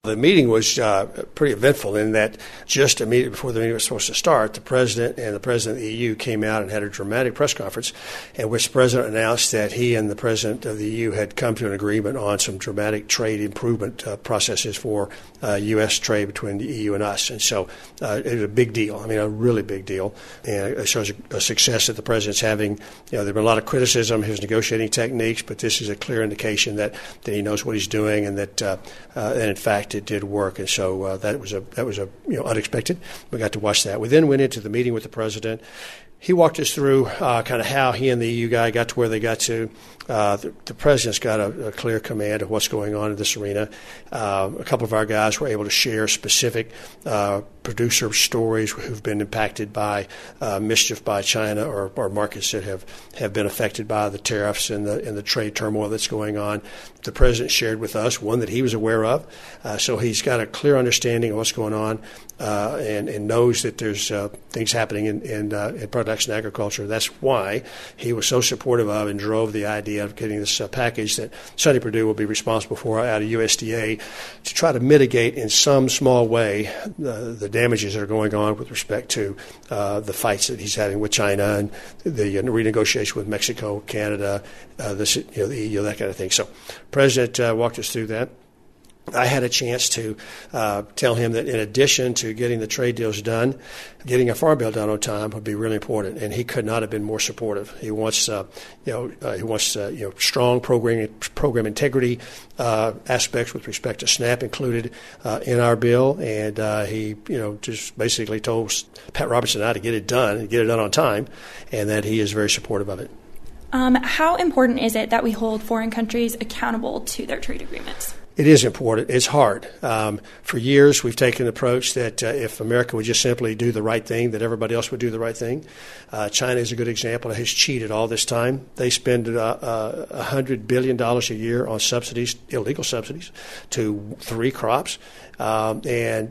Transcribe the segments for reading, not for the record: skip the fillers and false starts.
The meeting was pretty eventful in that just immediately before the meeting was supposed to start, the President and the President of the EU came out and had a dramatic press conference in which the President announced that he and the President of the EU had come to an agreement on some dramatic trade improvement processes for U.S. trade between the EU and us. And so it was a big deal, a really big deal. And it shows a success that the President's having. There have been a lot of criticism of his negotiating techniques, but this is a clear indication that he knows what he's doing and that, and in fact, it did work, and so that was unexpected. We got to watch that. We then went into the meeting with the President. He walked us through kind of how he and the EU guy got to where they got to. The President's got a clear command of what's going on in this arena. A couple of our guys were able to share specific producer stories who've been impacted by mischief by China or markets that have been affected by the tariffs and the trade turmoil that's going on. The President shared with us one that he was aware of, so he's got a clear understanding of what's going on and knows that there's things happening in production agriculture. That's why he was so supportive of and drove the idea of getting this package that Sonny Perdue will be responsible for out of USDA to try to mitigate in some small way the damages that are going on with respect to the fights that he's having with China and the renegotiation with Mexico, Canada, the EU, that kind of thing. So President walked us through that. I had a chance to tell him that in addition to getting the trade deals done, getting a farm bill done on time would be really important, and he could not have been more supportive. He wants, strong program integrity aspects with respect to SNAP included in our bill, and he, just basically told Pat Robertson and I to get it done and get it done on time, and that he is very supportive of it. How important is it that we hold foreign countries accountable to their trade agreements? It is important. It's hard. For years, we've taken the approach that if America would just simply do the right thing, that everybody else would do the right thing. China is a good example. It has cheated all this time. They spend $100 billion a year on subsidies, illegal subsidies, to 3 crops, and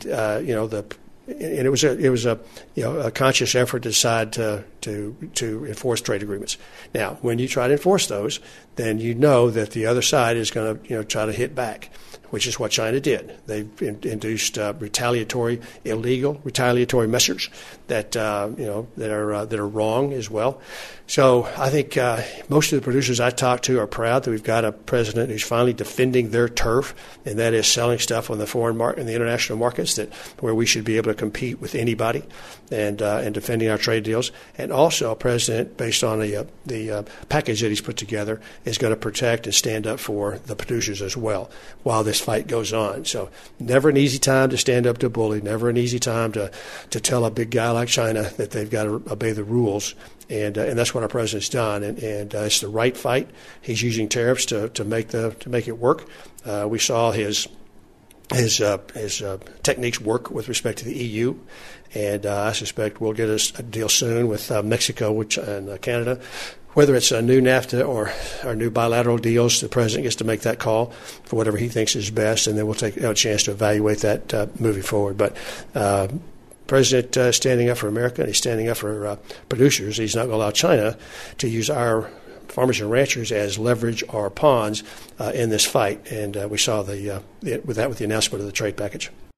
it was a conscious effort to decide to enforce trade agreements. Now, when you try to enforce those, then you know that the other side is going to try to hit back, which is what China did. They induced illegal retaliatory measures that are wrong as well. So I think most of the producers I talk to are proud that we've got a president who's finally defending their turf, and that is selling stuff on the foreign market and the international markets where we should be able to compete with anybody, and defending our trade deals. And also, a president, based on the package that he's put together, is going to protect and stand up for the producers as well while this fight goes on. So never an easy time to stand up to a bully, never an easy time to tell a big guy like China that they've got to obey the rules. And that's what our president's done, and it's the right fight. He's using tariffs to make it work. We saw his techniques work with respect to the EU, and I suspect we'll get a deal soon with Mexico and Canada. Whether it's a new NAFTA or new bilateral deals, the president gets to make that call for whatever he thinks is best, and then we'll take a chance to evaluate that moving forward. But President standing up for America, and he's standing up for producers. He's not going to allow China to use our farmers and ranchers as leverage or pawns in this fight, and we saw with the announcement of the trade package.